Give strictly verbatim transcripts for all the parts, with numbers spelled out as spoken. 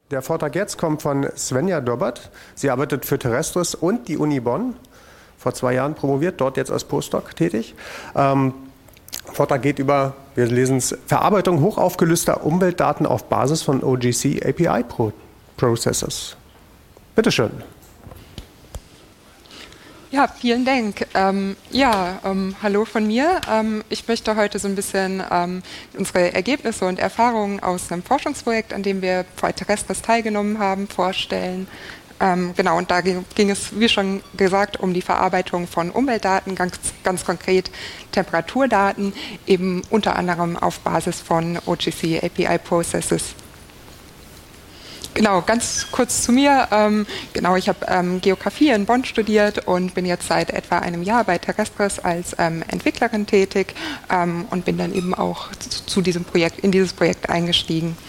Der Vortrag jetzt kommt von Svenja Dobbert. Sie arbeitet für Terrestris und die Uni Bonn. Vor zwei Jahren promoviert, dort jetzt als Postdoc tätig. Ähm, Vortrag geht über, wir lesen es, Verarbeitung hochaufgelöster Umweltdaten auf Basis von O G C A P I Processes. Bitte schön. Ja, vielen Dank. Ähm, ja, ähm, hallo von mir. Ähm, ich möchte heute so ein bisschen ähm, unsere Ergebnisse und Erfahrungen aus einem Forschungsprojekt, an dem wir bei Terrestris teilgenommen haben, vorstellen. Ähm, genau, und da ging, ging es, wie schon gesagt, um die Verarbeitung von Umweltdaten, ganz, ganz konkret Temperaturdaten, eben unter anderem auf Basis von O G C A P I Processes. Genau, ganz kurz zu mir. Ähm, genau, ich habe ähm, Geografie in Bonn studiert und bin jetzt seit etwa einem Jahr bei Terrestris als ähm, Entwicklerin tätig ähm, und bin dann eben auch zu, zu diesem Projekt, in dieses Projekt eingestiegen.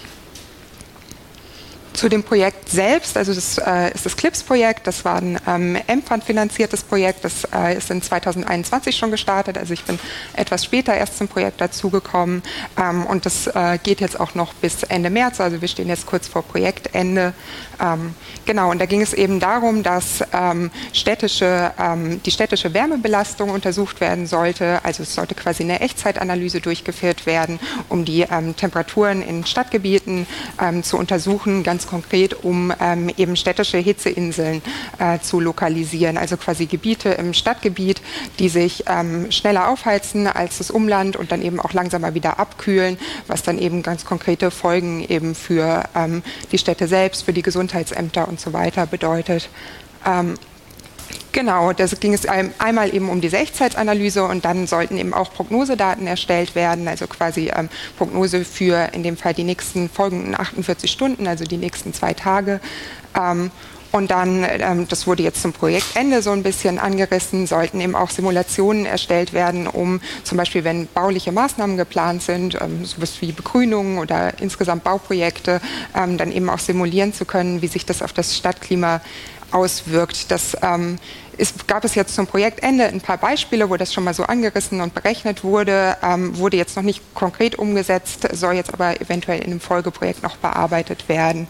Zu dem Projekt selbst, also das äh, ist das CLIPS-Projekt, das war ein ähm, M-Fund-finanziertes Projekt, das äh, ist in zweitausendeinundzwanzig schon gestartet, also ich bin etwas später erst zum Projekt dazugekommen ähm, und das äh, geht jetzt auch noch bis Ende März, also wir stehen jetzt kurz vor Projektende. Ähm, genau, und da ging es eben darum, dass ähm, städtische, ähm, die städtische Wärmebelastung untersucht werden sollte, also es sollte quasi eine Echtzeitanalyse durchgeführt werden, um die ähm, Temperaturen in Stadtgebieten ähm, zu untersuchen, ganz konkret, um ähm, eben städtische Hitzeinseln äh, zu lokalisieren, also quasi Gebiete im Stadtgebiet, die sich ähm, schneller aufheizen als das Umland und dann eben auch langsamer wieder abkühlen, was dann eben ganz konkrete Folgen eben für ähm, die Städte selbst, für die Gesundheitsämter und so weiter bedeutet. Ähm, Genau, da ging es einmal eben um diese Echtzeitanalyse und dann sollten eben auch Prognosedaten erstellt werden, also quasi ähm, Prognose für in dem Fall die nächsten folgenden achtundvierzig Stunden, also die nächsten zwei Tage. Ähm, und dann, ähm, das wurde jetzt zum Projektende so ein bisschen angerissen, sollten eben auch Simulationen erstellt werden, um zum Beispiel, wenn bauliche Maßnahmen geplant sind, ähm, sowas wie Begrünung oder insgesamt Bauprojekte, ähm, dann eben auch simulieren zu können, wie sich das auf das Stadtklima auswirkt. Das ähm, ist, gab es jetzt zum Projektende ein paar Beispiele, wo das schon mal so angerissen und berechnet wurde, ähm, wurde jetzt noch nicht konkret umgesetzt, soll jetzt aber eventuell in einem Folgeprojekt noch bearbeitet werden.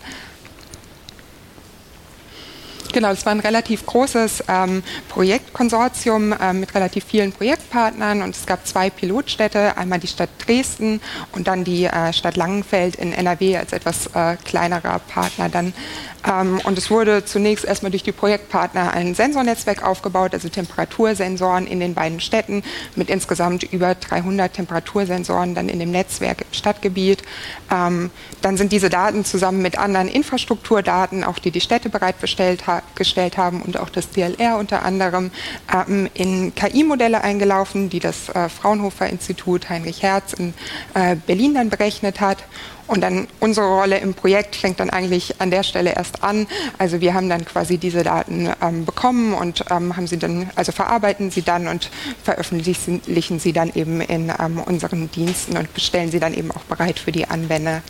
Genau, es war ein relativ großes ähm, Projektkonsortium ähm, mit relativ vielen Projektpartnern und es gab zwei Pilotstädte, einmal die Stadt Dresden und dann die äh, Stadt Langenfeld in N R W als etwas äh, kleinerer Partner dann. Ähm, und es wurde zunächst erstmal durch die Projektpartner ein Sensornetzwerk aufgebaut, also Temperatursensoren in den beiden Städten mit insgesamt über dreihundert Temperatursensoren dann in dem Netzwerk im Stadtgebiet. Ähm, dann sind diese Daten zusammen mit anderen Infrastrukturdaten, auch die die Städte bereitgestellt ha gestellt haben und auch das D L R unter anderem, ähm, in K I-Modelle eingelaufen, die das äh, Fraunhofer-Institut Heinrich Hertz in äh, Berlin dann berechnet hat. Und dann unsere Rolle im Projekt fängt dann eigentlich an der Stelle erst an. Also wir haben dann quasi diese Daten ähm, bekommen und ähm, haben sie dann, also verarbeiten sie dann und veröffentlichen sie dann eben in ähm, unseren Diensten und bestellen sie dann eben auch bereit für die Anwender.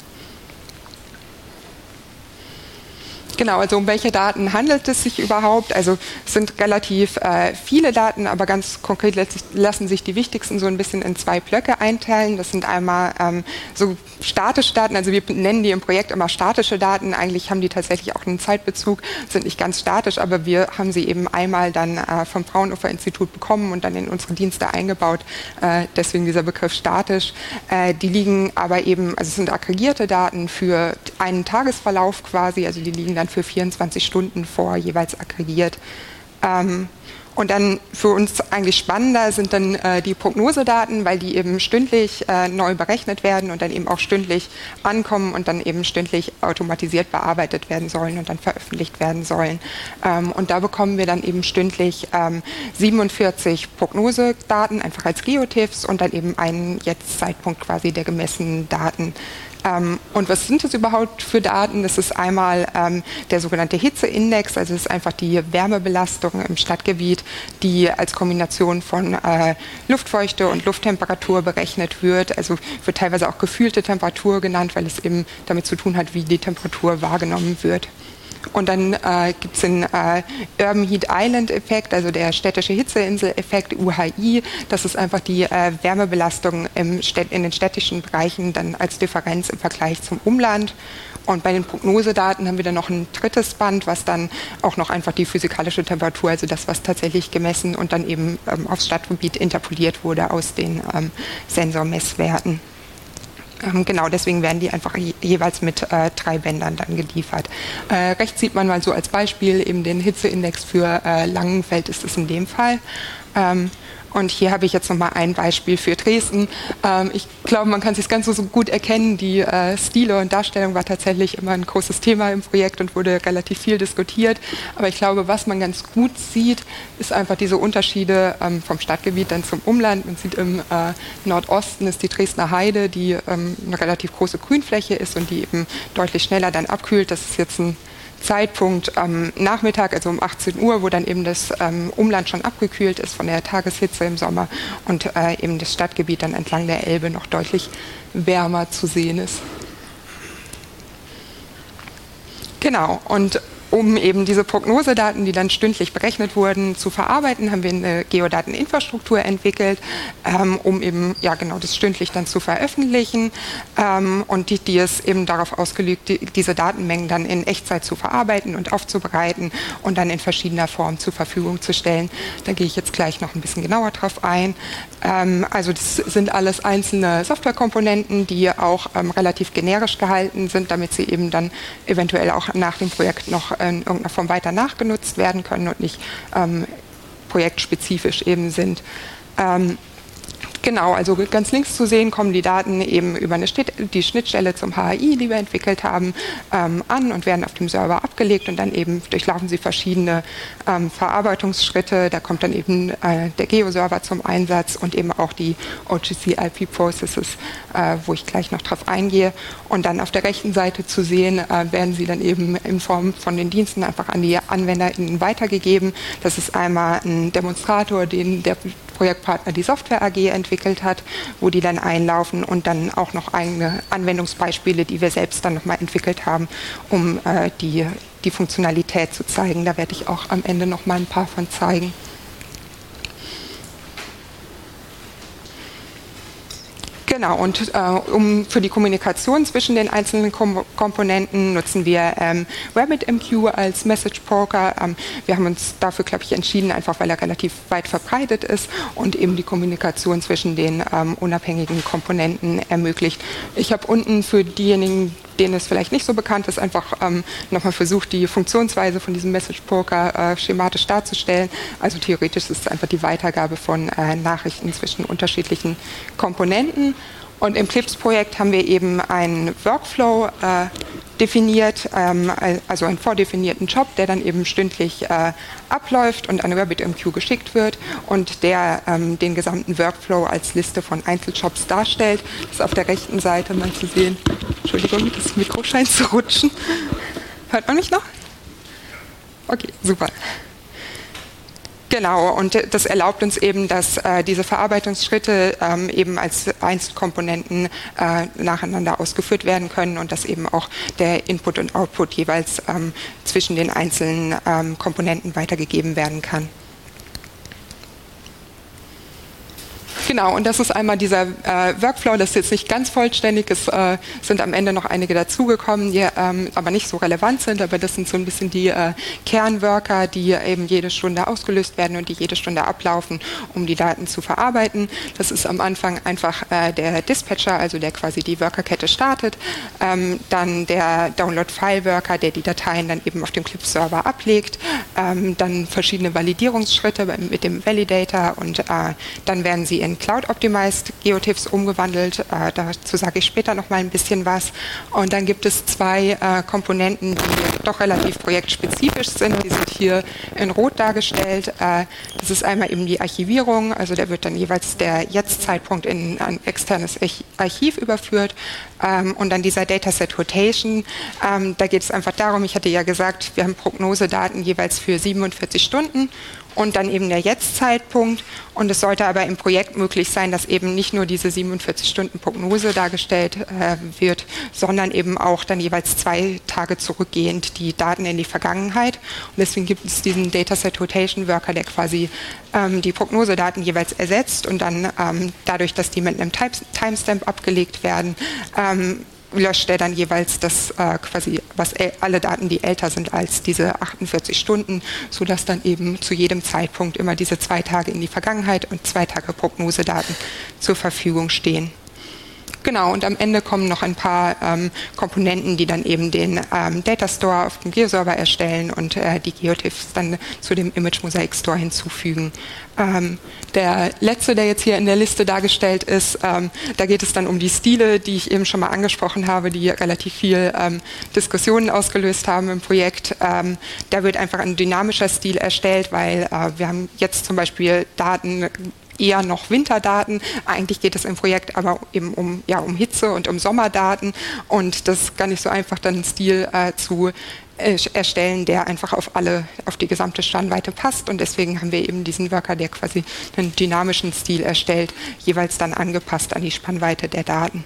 Genau, also um welche Daten handelt es sich überhaupt? Also es sind relativ äh, viele Daten, aber ganz konkret lassen sich die wichtigsten so ein bisschen in zwei Blöcke einteilen. Das sind einmal ähm, so statische Daten, also wir nennen die im Projekt immer statische Daten. Eigentlich haben die tatsächlich auch einen Zeitbezug, sind nicht ganz statisch, aber wir haben sie eben einmal dann äh, vom Fraunhofer-Institut bekommen und dann in unsere Dienste eingebaut. Äh, deswegen dieser Begriff statisch. Äh, die liegen aber eben, also es sind aggregierte Daten für einen Tagesverlauf quasi, also die liegen dann für vierundzwanzig Stunden vor, jeweils aggregiert. Ähm, und dann für uns eigentlich spannender sind dann äh, die Prognosedaten, weil die eben stündlich äh, neu berechnet werden und dann eben auch stündlich ankommen und dann eben stündlich automatisiert bearbeitet werden sollen und dann veröffentlicht werden sollen. Ähm, und da bekommen wir dann eben stündlich ähm, siebenundvierzig Prognosedaten, einfach als Geotiffs und dann eben einen Jetzt-Zeitpunkt quasi der gemessenen Daten. Ähm, und was sind das überhaupt für Daten? Das ist einmal ähm, der sogenannte Hitzeindex, also es ist einfach die Wärmebelastung im Stadtgebiet, die als Kombination von äh, Luftfeuchte und Lufttemperatur berechnet wird. Also wird teilweise auch gefühlte Temperatur genannt, weil es eben damit zu tun hat, wie die Temperatur wahrgenommen wird. Und dann äh, gibt es den äh, Urban Heat Island Effekt, also der städtische Hitzeinsel-Effekt, U H I. Das ist einfach die äh, Wärmebelastung im Städt in den städtischen Bereichen dann als Differenz im Vergleich zum Umland. Und bei den Prognosedaten haben wir dann noch ein drittes Band, was dann auch noch einfach die physikalische Temperatur, also das, was tatsächlich gemessen und dann eben ähm, aufs Stadtgebiet interpoliert wurde aus den ähm, Sensormesswerten. Ähm, genau, deswegen werden die einfach je, jeweils mit äh, drei Bändern dann geliefert. Äh, rechts sieht man mal so als Beispiel eben den Hitzeindex für äh, Langenfeld ist es in dem Fall. Ähm, Und hier habe ich jetzt nochmal ein Beispiel für Dresden. Ähm, ich glaube, man kann es sich ganz so, so gut erkennen. Die äh, Stile und Darstellung war tatsächlich immer ein großes Thema im Projekt und wurde relativ viel diskutiert. Aber ich glaube, was man ganz gut sieht, ist einfach diese Unterschiede ähm, vom Stadtgebiet dann zum Umland. Man sieht im äh, Nordosten ist die Dresdner Heide, die ähm, eine relativ große Grünfläche ist und die eben deutlich schneller dann abkühlt. Das ist jetzt ein Zeitpunkt am Nachmittag, also um achtzehn Uhr, wo dann eben das ähm, Umland schon abgekühlt ist von der Tageshitze im Sommer und äh, eben das Stadtgebiet dann entlang der Elbe noch deutlich wärmer zu sehen ist. Genau, und um eben diese Prognosedaten, die dann stündlich berechnet wurden, zu verarbeiten, haben wir eine Geodateninfrastruktur entwickelt, ähm, um eben ja genau das stündlich dann zu veröffentlichen ähm, und die, die ist eben darauf ausgelegt, die, diese Datenmengen dann in Echtzeit zu verarbeiten und aufzubereiten und dann in verschiedener Form zur Verfügung zu stellen. Da gehe ich jetzt gleich noch ein bisschen genauer drauf ein. Ähm, also das sind alles einzelne Softwarekomponenten, die auch ähm, relativ generisch gehalten sind, damit sie eben dann eventuell auch nach dem Projekt noch in irgendeiner Form weiter nachgenutzt werden können und nicht ähm, projektspezifisch eben sind. Ähm, Genau, also ganz links zu sehen kommen die Daten eben über eine Schnitt, die Schnittstelle zum H A I, die wir entwickelt haben, ähm, an und werden auf dem Server abgelegt und dann eben durchlaufen sie verschiedene ähm, Verarbeitungsschritte. Da kommt dann eben äh, der Geo-Server zum Einsatz und eben auch die O G C I P-Processes, äh, wo ich gleich noch drauf eingehe. Und dann auf der rechten Seite zu sehen, äh, werden sie dann eben in Form von den Diensten einfach an die AnwenderInnen weitergegeben. Das ist einmal ein Demonstrator, den der Projektpartner die Software A G entwickelt hat, wo die dann einlaufen und dann auch noch eigene Anwendungsbeispiele, die wir selbst dann nochmal entwickelt haben, um äh, die, die Funktionalität zu zeigen. Da werde ich auch am Ende nochmal ein paar von zeigen. Genau, und äh, um für die Kommunikation zwischen den einzelnen Kom Komponenten nutzen wir ähm, RabbitMQ als Message Broker. Ähm, wir haben uns dafür, glaube ich, entschieden, einfach weil er relativ weit verbreitet ist und eben die Kommunikation zwischen den ähm, unabhängigen Komponenten ermöglicht. Ich habe unten für diejenigen, denen es vielleicht nicht so bekannt ist, einfach ähm, nochmal versucht, die Funktionsweise von diesem Message Broker äh, schematisch darzustellen. Also theoretisch ist es einfach die Weitergabe von äh, Nachrichten zwischen unterschiedlichen Komponenten. Und im Clips-Projekt haben wir eben einen Workflow äh, definiert, ähm, also einen vordefinierten Job, der dann eben stündlich äh, abläuft und an RabbitMQ geschickt wird und der ähm, den gesamten Workflow als Liste von Einzeljobs darstellt. Das ist auf der rechten Seite mal zu sehen. Entschuldigung, das Mikro scheint zu rutschen. Hört man mich noch? Okay, super. Genau, und das erlaubt uns eben, dass äh, diese Verarbeitungsschritte ähm, eben als Einzelkomponenten äh, nacheinander ausgeführt werden können und dass eben auch der Input und Output jeweils ähm, zwischen den einzelnen ähm, Komponenten weitergegeben werden kann. Genau, und das ist einmal dieser äh, Workflow, das ist jetzt nicht ganz vollständig, es äh, sind am Ende noch einige dazugekommen, die ähm, aber nicht so relevant sind, aber das sind so ein bisschen die äh, Kernworker, die eben jede Stunde ausgelöst werden und die jede Stunde ablaufen, um die Daten zu verarbeiten. Das ist am Anfang einfach äh, der Dispatcher, also der quasi die Workerkette startet, ähm, dann der Download-File-Worker, der die Dateien dann eben auf dem Clips-Server ablegt, ähm, dann verschiedene Validierungsschritte mit dem Validator und äh, dann werden sie in Cloud-Optimized GeoTIFFs umgewandelt. Äh, dazu sage ich später noch mal ein bisschen was. Und dann gibt es zwei äh, Komponenten, die doch relativ projektspezifisch sind. Die sind hier in Rot dargestellt. Äh, das ist einmal eben die Archivierung. Also da wird dann jeweils der Jetzt-Zeitpunkt in ein externes Archiv überführt. Ähm, und dann dieser Dataset Rotation. Ähm, da geht es einfach darum, ich hatte ja gesagt, wir haben Prognosedaten jeweils für siebenundvierzig Stunden. und dann eben der Jetzt-Zeitpunkt. Und es sollte aber im Projekt möglich sein, dass eben nicht nur diese siebenundvierzig Stunden Prognose dargestellt äh, wird, sondern eben auch dann jeweils zwei Tage zurückgehend die Daten in die Vergangenheit. Und deswegen gibt es diesen Dataset Rotation Worker, der quasi ähm, die Prognosedaten jeweils ersetzt und dann ähm, dadurch, dass die mit einem Timestamp abgelegt werden, ähm, löscht er dann jeweils das äh, quasi, was alle Daten, die älter sind als diese achtundvierzig Stunden, sodass dann eben zu jedem Zeitpunkt immer diese zwei Tage in die Vergangenheit und zwei Tage Prognosedaten zur Verfügung stehen. Genau, und am Ende kommen noch ein paar ähm, Komponenten, die dann eben den ähm, Data Store auf dem Geoserver erstellen und äh, die Geotiffs dann zu dem Image Mosaic Store hinzufügen. Ähm, der letzte, der jetzt hier in der Liste dargestellt ist, ähm, da geht es dann um die Stile, die ich eben schon mal angesprochen habe, die relativ viel ähm, Diskussionen ausgelöst haben im Projekt. Ähm, da wird einfach ein dynamischer Stil erstellt, weil äh, wir haben jetzt zum Beispiel Daten, eher noch Winterdaten. Eigentlich geht es im Projekt aber eben um, ja, um Hitze und um Sommerdaten und das ist gar nicht so einfach, dann einen Stil äh, zu äh, erstellen, der einfach auf alle, auf die gesamte Spannweite passt und deswegen haben wir eben diesen Worker, der quasi einen dynamischen Stil erstellt, jeweils dann angepasst an die Spannweite der Daten.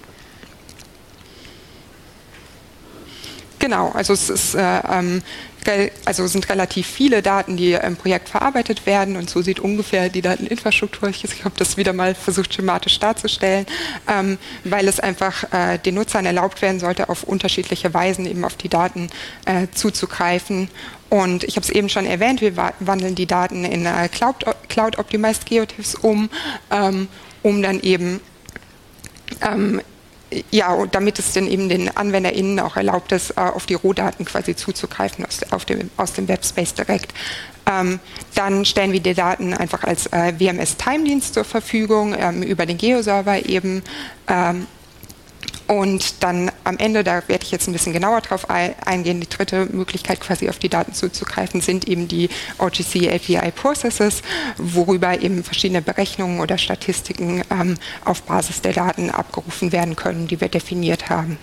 Genau, also es ist, äh, ähm, also sind relativ viele Daten, die im Projekt verarbeitet werden und so sieht ungefähr die Dateninfrastruktur, ich, ich habe das wieder mal versucht schematisch darzustellen, ähm, weil es einfach äh, den Nutzern erlaubt werden sollte, auf unterschiedliche Weisen eben auf die Daten äh, zuzugreifen. Und ich habe es eben schon erwähnt, wir wandeln die Daten in äh, Cloud, Cloud Optimized Geotiffs um, ähm, um dann eben ähm, ja, und damit es dann eben den AnwenderInnen auch erlaubt ist, auf die Rohdaten quasi zuzugreifen aus, auf dem, aus dem Webspace direkt. Ähm, dann stellen wir die Daten einfach als äh, W M S-Time-Dienst zur Verfügung, ähm, über den Geoserver eben. Ähm, Und dann am Ende, da werde ich jetzt ein bisschen genauer drauf eingehen, die dritte Möglichkeit quasi auf die Daten zuzugreifen, sind eben die O G C A P I Processes, worüber eben verschiedene Berechnungen oder Statistiken ähm, auf Basis der Daten abgerufen werden können, die wir definiert haben.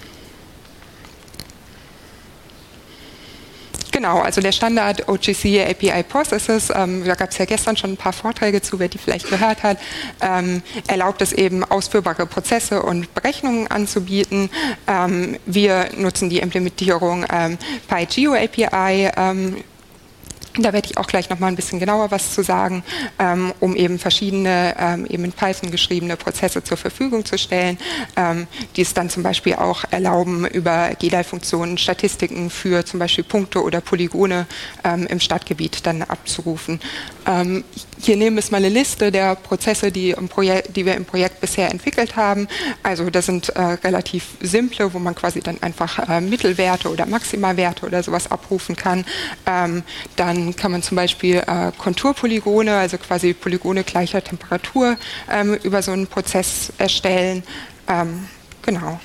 Genau, also der Standard O G C A P I Processes, ähm, da gab es ja gestern schon ein paar Vorträge zu, wer die vielleicht gehört hat, ähm, erlaubt es eben ausführbare Prozesse und Berechnungen anzubieten. Ähm, wir nutzen die Implementierung ähm, PyGeo A P I. Ähm, Da werde ich auch gleich noch mal ein bisschen genauer was zu sagen, ähm, um eben verschiedene, ähm, eben in Python geschriebene Prozesse zur Verfügung zu stellen, ähm, die es dann zum Beispiel auch erlauben, über G D A I-Funktionen Statistiken für zum Beispiel Punkte oder Polygone ähm, im Stadtgebiet dann abzurufen. Ähm, hier nehmen wir mal eine Liste der Prozesse, die, im Projekt, die wir im Projekt bisher entwickelt haben. Also das sind äh, relativ simple, wo man quasi dann einfach äh, Mittelwerte oder Maximalwerte oder sowas abrufen kann. Ähm, dann kann man zum Beispiel äh, Konturpolygone, also quasi Polygone gleicher Temperatur, ähm, über so einen Prozess erstellen. Ähm, genau.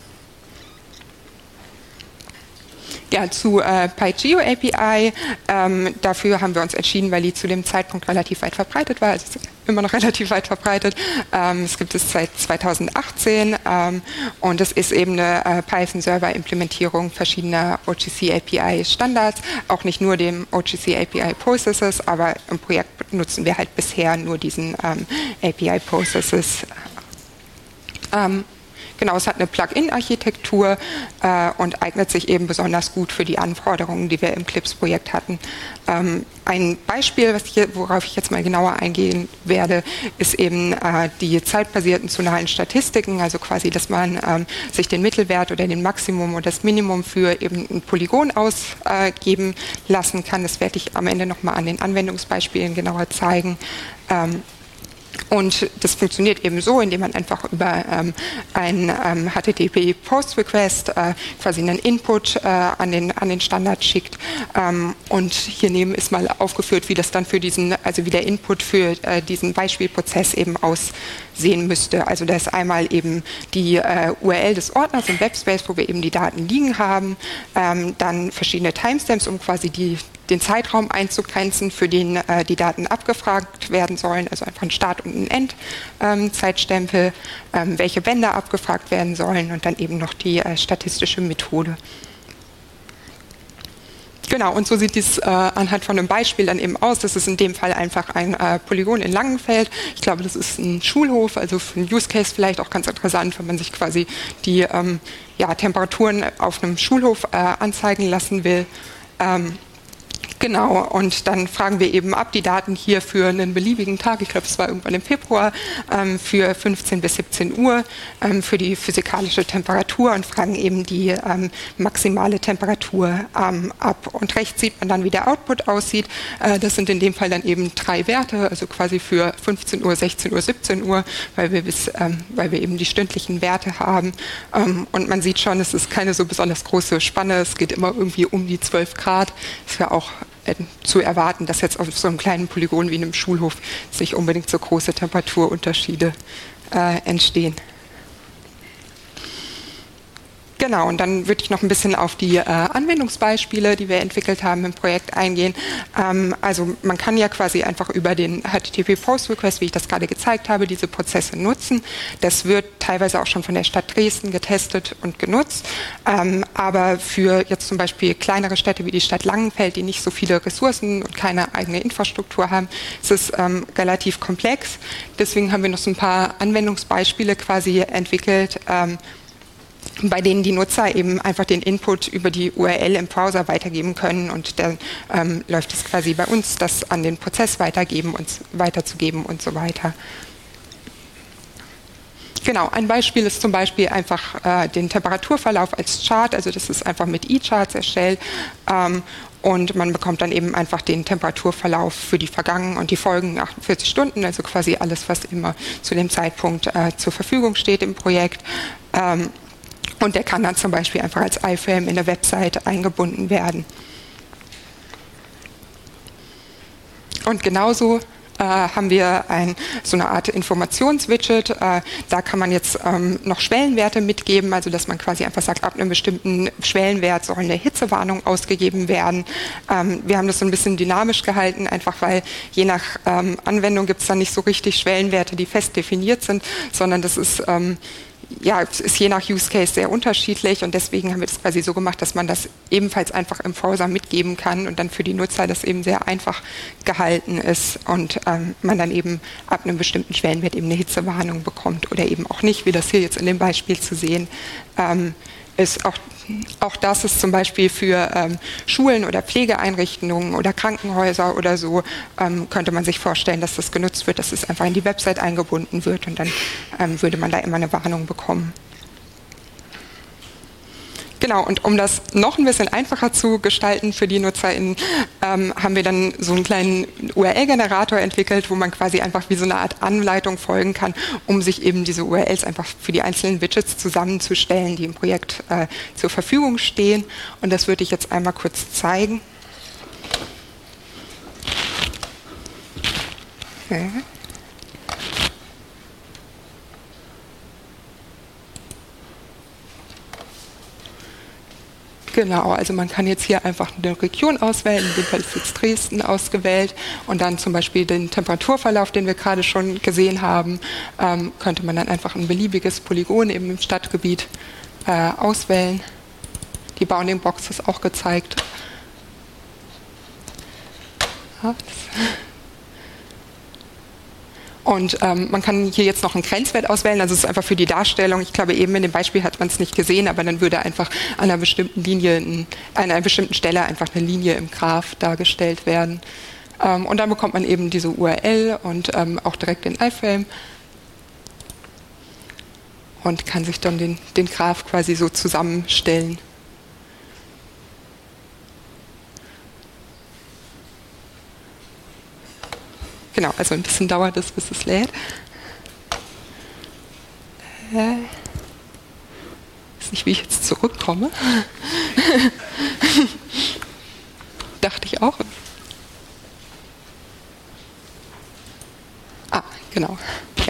Ja, zu äh, PyGeo A P I, ähm, dafür haben wir uns entschieden, weil die zu dem Zeitpunkt relativ weit verbreitet war, also immer noch relativ weit verbreitet. Ähm, es gibt es seit zweitausendachtzehn ähm, und es ist eben eine äh, Python-Server-Implementierung verschiedener O G C A P I-Standards, auch nicht nur dem O G C A P I-Processes, aber im Projekt nutzen wir halt bisher nur diesen ähm, A P I-Processes. Ähm, Genau, es hat eine Plugin-Architektur äh, und eignet sich eben besonders gut für die Anforderungen, die wir im Clips-Projekt hatten. Ähm, ein Beispiel, was ich, worauf ich jetzt mal genauer eingehen werde, ist eben äh, die zeitbasierten zonalen Statistiken, also quasi, dass man ähm, sich den Mittelwert oder den Maximum oder das Minimum für eben ein Polygon ausgeben äh, lassen kann. Das werde ich am Ende nochmal an den Anwendungsbeispielen genauer zeigen. Ähm, Und das funktioniert eben so, indem man einfach über ähm, einen ähm, H T T P-Post-Request äh, quasi einen Input äh, an, den, an den Standard schickt. Ähm, und hier neben ist mal aufgeführt, wie das dann für diesen, also wie der Input für äh, diesen Beispielprozess eben aussehen müsste. Also da ist einmal eben die äh, U R L des Ordners im Webspace, wo wir eben die Daten liegen haben, ähm, dann verschiedene Timestamps, um quasi die den Zeitraum einzugrenzen, für den äh, die Daten abgefragt werden sollen, also einfach ein Start- und ein End-Zeitstempel, ähm, ähm, welche Bänder abgefragt werden sollen und dann eben noch die äh, statistische Methode. Genau, und so sieht dies äh, anhand von einem Beispiel dann eben aus. Das ist in dem Fall einfach ein äh, Polygon in Langenfeld. Ich glaube, das ist ein Schulhof, also für einen Use Case vielleicht auch ganz interessant, wenn man sich quasi die ähm, ja, Temperaturen auf einem Schulhof äh, anzeigen lassen will. Ähm, Genau, und dann fragen wir eben ab die Daten hier für einen beliebigen Tag, ich glaube, es war irgendwann im Februar, ähm, für fünfzehn bis siebzehn Uhr ähm, für die physikalische Temperatur und fragen eben die ähm, maximale Temperatur ähm, ab. Und rechts sieht man dann, wie der Output aussieht. Äh, das sind in dem Fall dann eben drei Werte, also quasi für fünfzehn Uhr, sechzehn Uhr, siebzehn Uhr, weil wir, bis, ähm, weil wir eben die stündlichen Werte haben. Ähm, und man sieht schon, es ist keine so besonders große Spanne, es geht immer irgendwie um die zwölf Grad. Ist ja auch zu erwarten, dass jetzt auf so einem kleinen Polygon wie einem Schulhof nicht unbedingt so große Temperaturunterschiede äh, entstehen. Genau, und dann würde ich noch ein bisschen auf die äh, Anwendungsbeispiele, die wir entwickelt haben im Projekt eingehen. Ähm, also man kann ja quasi einfach über den H T T P-Post-Request, wie ich das gerade gezeigt habe, diese Prozesse nutzen. Das wird teilweise auch schon von der Stadt Dresden getestet und genutzt. Ähm, aber für jetzt zum Beispiel kleinere Städte wie die Stadt Langenfeld, die nicht so viele Ressourcen und keine eigene Infrastruktur haben, ist es ähm, relativ komplex. Deswegen haben wir noch so ein paar Anwendungsbeispiele quasi entwickelt, ähm, bei denen die Nutzer eben einfach den Input über die U R L im Browser weitergeben können und dann ähm, läuft es quasi bei uns, das an den Prozess weitergeben und weiterzugeben und so weiter. Genau, ein Beispiel ist zum Beispiel einfach äh, den Temperaturverlauf als Chart, also das ist einfach mit E-Charts erstellt ähm, und man bekommt dann eben einfach den Temperaturverlauf für die vergangenen und die folgenden achtundvierzig Stunden, also quasi alles, was immer zu dem Zeitpunkt äh, zur Verfügung steht im Projekt. Ähm, Und der kann dann zum Beispiel einfach als iFrame in der Webseite eingebunden werden. Und genauso äh, haben wir ein, so eine Art Informationswidget. Äh, da kann man jetzt ähm, noch Schwellenwerte mitgeben, also dass man quasi einfach sagt, ab einem bestimmten Schwellenwert soll eine Hitzewarnung ausgegeben werden. Ähm, wir haben das so ein bisschen dynamisch gehalten, einfach weil je nach ähm, Anwendung gibt es dann nicht so richtig Schwellenwerte, die fest definiert sind, sondern das ist ähm, ja, es ist je nach Use Case sehr unterschiedlich und deswegen haben wir das quasi so gemacht, dass man das ebenfalls einfach im Browser mitgeben kann und dann für die Nutzer das eben sehr einfach gehalten ist und ähm, man dann eben ab einem bestimmten Schwellenwert eben eine Hitzewarnung bekommt oder eben auch nicht, wie das hier jetzt in dem Beispiel zu sehen ähm, ist. Auch, auch das ist zum Beispiel für ähm, Schulen oder Pflegeeinrichtungen oder Krankenhäuser oder so, ähm, könnte man sich vorstellen, dass das genutzt wird, dass es einfach in die Website eingebunden wird und dann ähm, würde man da immer eine Warnung bekommen. Genau, und um das noch ein bisschen einfacher zu gestalten für die NutzerInnen, ähm, haben wir dann so einen kleinen U R L-Generator entwickelt, wo man quasi einfach wie so eine Art Anleitung folgen kann, um sich eben diese U R Ls einfach für die einzelnen Widgets zusammenzustellen, die im Projekt äh, zur Verfügung stehen. Und das würde ich jetzt einmal kurz zeigen. Okay. Genau, also man kann jetzt hier einfach eine Region auswählen, in dem Fall ist jetzt Dresden ausgewählt und dann zum Beispiel den Temperaturverlauf, den wir gerade schon gesehen haben, ähm, könnte man dann einfach ein beliebiges Polygon eben im Stadtgebiet äh, auswählen. Die Bounding-Box ist auch gezeigt. Ja, Und ähm, man kann hier jetzt noch einen Grenzwert auswählen, also es ist einfach für die Darstellung. Ich glaube, eben in dem Beispiel hat man es nicht gesehen, aber dann würde einfach an einer bestimmten Linie, an einer bestimmten Stelle einfach eine Linie im Graph dargestellt werden. Ähm, und dann bekommt man eben diese U R L und ähm, auch direkt den iFrame und kann sich dann den, den Graph quasi so zusammenstellen. Genau, also ein bisschen dauert es, bis es lädt. Äh, weiß nicht, wie ich jetzt zurückkomme. Dachte ich auch. Ah, genau. Ja.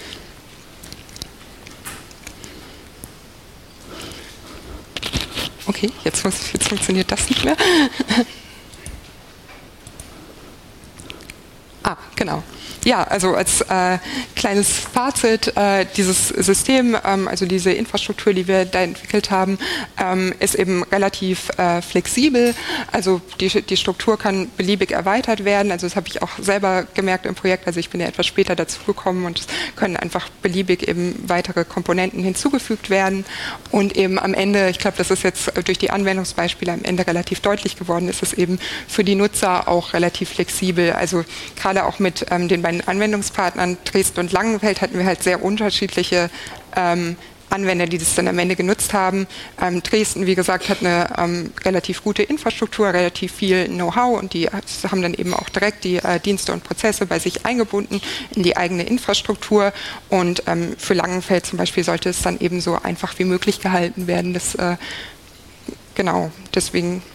Okay, jetzt, jetzt funktioniert das nicht mehr. Ah, genau. Ja, also als äh, kleines Fazit, äh, dieses System, ähm, also diese Infrastruktur, die wir da entwickelt haben, ähm, ist eben relativ äh, flexibel. Also die, die Struktur kann beliebig erweitert werden. Also das habe ich auch selber gemerkt im Projekt. Also ich bin ja etwas später dazugekommen und es können einfach beliebig eben weitere Komponenten hinzugefügt werden. Und eben am Ende, ich glaube, das ist jetzt durch die Anwendungsbeispiele am Ende relativ deutlich geworden, ist es eben für die Nutzer auch relativ flexibel. Also gerade auch mit ähm, den beiden Anwendungspartnern Dresden und Langenfeld hatten wir halt sehr unterschiedliche ähm, Anwender, die das dann am Ende genutzt haben. Ähm, Dresden, wie gesagt, hat eine ähm, relativ gute Infrastruktur, relativ viel Know-how und die haben dann eben auch direkt die äh, Dienste und Prozesse bei sich eingebunden in die eigene Infrastruktur. Und ähm, für Langenfeld zum Beispiel sollte es dann eben so einfach wie möglich gehalten werden. Das, äh, genau, deswegen...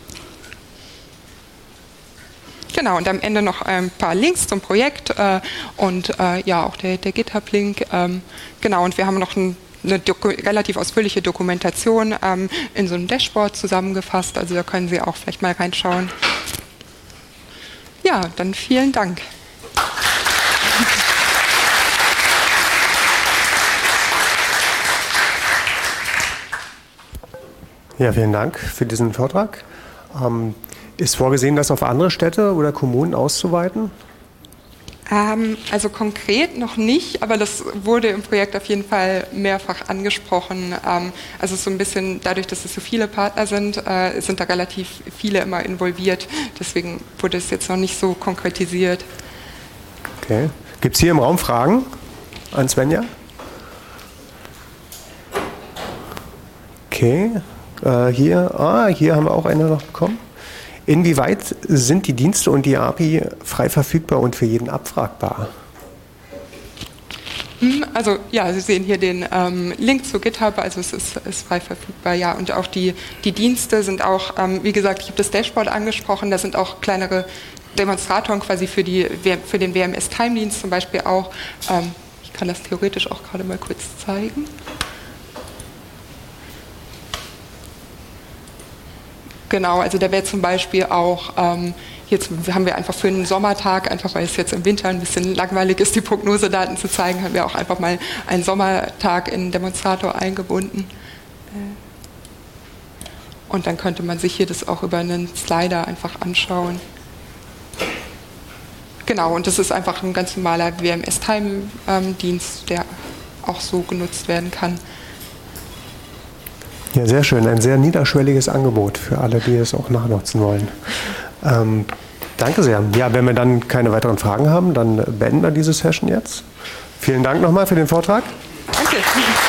Genau, und am Ende noch ein paar Links zum Projekt äh, und äh, ja, auch der, der GitHub-Link. Ähm, genau, und wir haben noch ein, eine Doku relativ ausführliche Dokumentation ähm, in so einem Dashboard zusammengefasst. Also da können Sie auch vielleicht mal reinschauen. Ja, dann vielen Dank. Ja, vielen Dank für diesen Vortrag. Ähm, Ist vorgesehen, das auf andere Städte oder Kommunen auszuweiten? Ähm, also konkret noch nicht, aber das wurde im Projekt auf jeden Fall mehrfach angesprochen. Ähm, also so ein bisschen dadurch, dass es so viele Partner sind, äh, sind da relativ viele immer involviert. Deswegen wurde es jetzt noch nicht so konkretisiert. Okay. Gibt es hier im Raum Fragen an Svenja? Okay. Äh, hier, ah, hier haben wir auch eine noch bekommen. Inwieweit sind die Dienste und die A P I frei verfügbar und für jeden abfragbar? Also ja, Sie sehen hier den ähm, Link zu GitHub, also es ist, ist frei verfügbar, ja. Und auch die, die Dienste sind auch, ähm, wie gesagt, ich habe das Dashboard angesprochen, da sind auch kleinere Demonstratoren quasi für, die, für den W M S-Time-Dienst zum Beispiel auch. Ähm, ich kann das theoretisch auch gerade mal kurz zeigen. Genau, also da wäre zum Beispiel auch, ähm, jetzt haben wir einfach für einen Sommertag, einfach weil es jetzt im Winter ein bisschen langweilig ist, die Prognosedaten zu zeigen, haben wir auch einfach mal einen Sommertag in den Demonstrator eingebunden. Und dann könnte man sich hier das auch über einen Slider einfach anschauen. Genau, und das ist einfach ein ganz normaler W M S-Time-Dienst, der auch so genutzt werden kann. Ja, sehr schön. Ein sehr niederschwelliges Angebot für alle, die es auch nachnutzen wollen. Ähm, danke sehr. Ja, wenn wir dann keine weiteren Fragen haben, dann beenden wir diese Session jetzt. Vielen Dank nochmal für den Vortrag. Danke.